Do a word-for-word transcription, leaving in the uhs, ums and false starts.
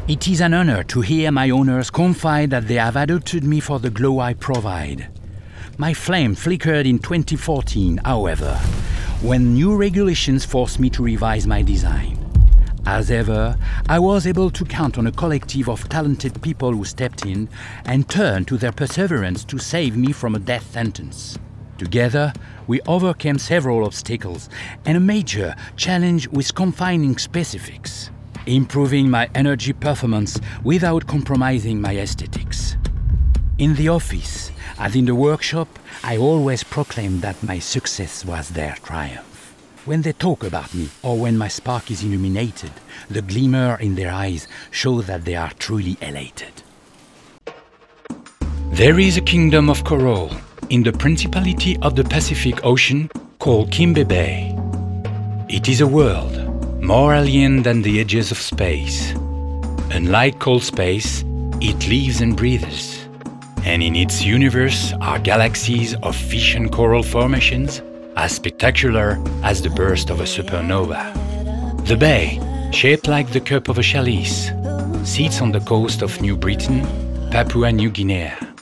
It is an honor to hear my owners confide that they have adopted me for the glow I provide. My flame flickered in twenty fourteen, however, when new regulations forced me to revise my design. As ever, I was able to count on a collective of talented people who stepped in and turned to their perseverance to save me from a death sentence. Together, we overcame several obstacles and a major challenge with confining specifics, improving my energy performance without compromising my aesthetics. In the office, as in the workshop, I always proclaimed that my success was their triumph. When they talk about me, or when my spark is illuminated, the glimmer in their eyes shows that they are truly elated. There is a kingdom of coral in the Principality of the Pacific Ocean called Kimbe Bay. It is a world more alien than the edges of space. Unlike cold space, it lives and breathes. And in its universe are galaxies of fish and coral formations as spectacular as the burst of a supernova. The bay, shaped like the cup of a chalice, sits on the coast of New Britain, Papua New Guinea.